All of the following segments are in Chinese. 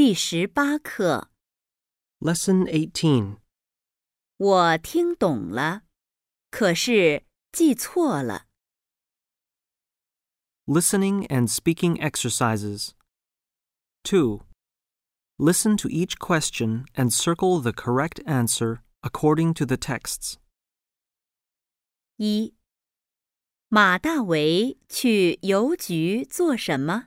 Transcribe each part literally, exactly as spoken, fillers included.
第十八课 Lesson eighteen. 我听懂了，可是记错了。 Listening and speaking exercises. two. Listen to each question and circle the correct answer according to the texts. 一、马大为去邮局做什么？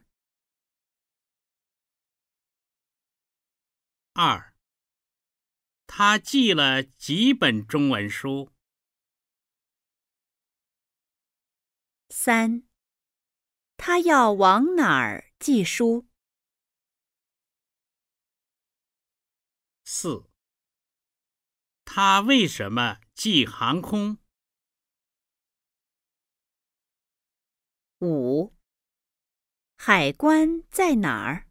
二，他寄了几本中文书？ 三、他要往哪儿寄书？ 四，他为什么寄航空？ 五、海关在哪儿？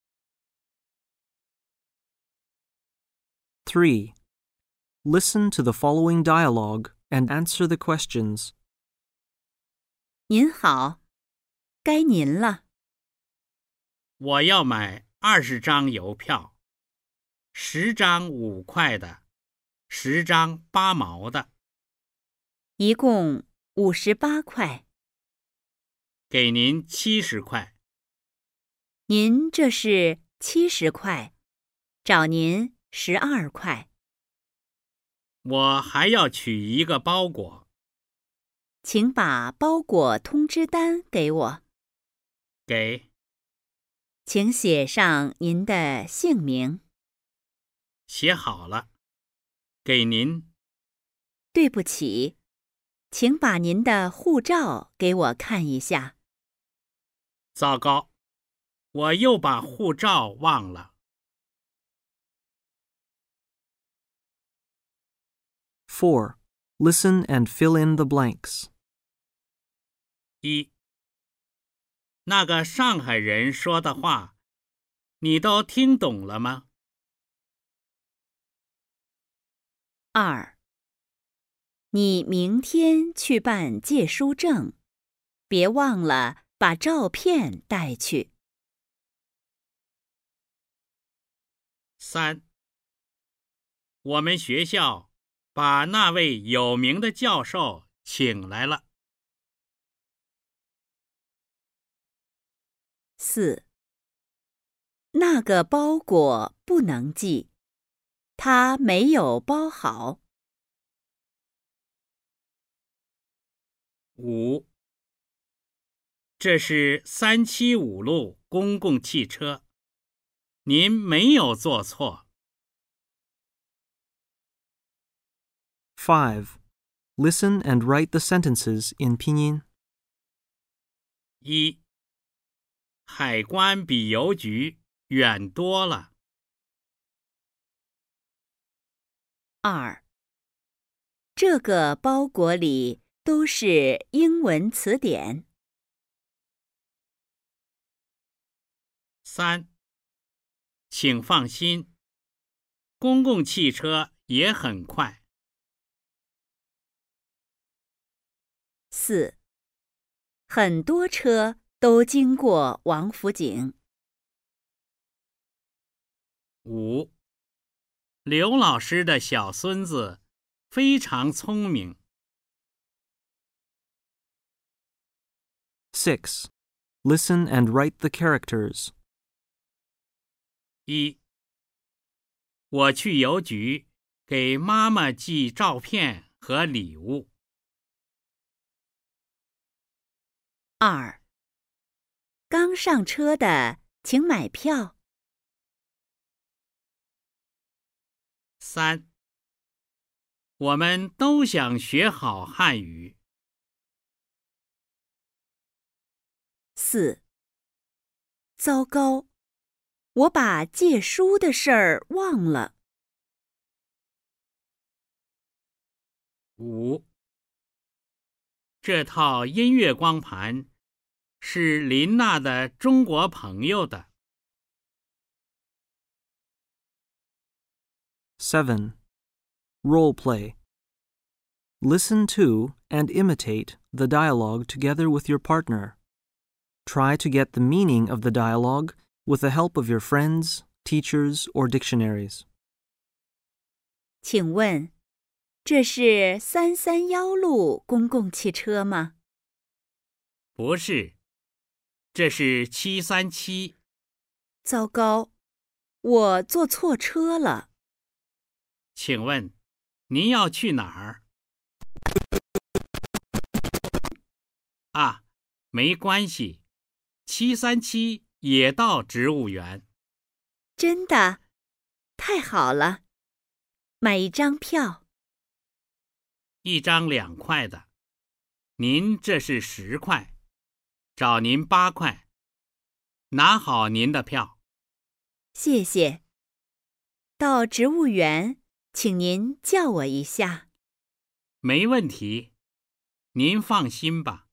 three. Listen to the following dialogue and answer the questions. 您好，该您了。 我要买二十张邮票，十张五块的，十张八毛的， 一共五十八块。 给您七十块。 您这是七十块，找您十二块。 我还要取一个包裹， 请把包裹通知单给我。 给。 请写上您的姓名。 写好了，给您。 对不起，请把您的护照给我看一下。 糟糕，我又把护照忘了。 four. Listen and fill in the blanks. 一，那个上海人说的话，你都听懂了吗？ 二，你明天去办借书证，别忘了把照片带去。 三，我们学校把那位有名的教授请来了。 四，那个包裹不能寄，它没有包好。 五，这是三七五路公共汽车，您没有做错。 five. Listen and write the sentences in pinyin. 一，海关比邮局远多了。 二，这个包裹里都是英文词典。 三，请放心，公共汽车也很快。 四，很多车都经过王府井。 五，刘老师的小孙子非常聪明。 six. Listen and write the characters. 一，我去邮局给妈妈寄照片和礼物。 二，刚上车的请买票。 三，我们都想学好汉语。 四，糟糕，我把借书的事儿忘了。 五，这套音乐光盘是林娜的中国朋友的。 seven. Role play. Listen to and imitate the dialogue together with your partner. Try to get the meaning of the dialogue with the help of your friends, teachers, or dictionaries. 请问，这是三三幺路公共汽车吗？ 不是，这是七三七。 糟糕，我坐错车了。 请问，您要去哪儿？啊，没关系，七三七也到植物园。 真的？太好了！买一张票。 一张两块的，您这是十块，找您八块。拿好您的票。 谢谢。到植物园，请您叫我一下。 没问题，您放心吧。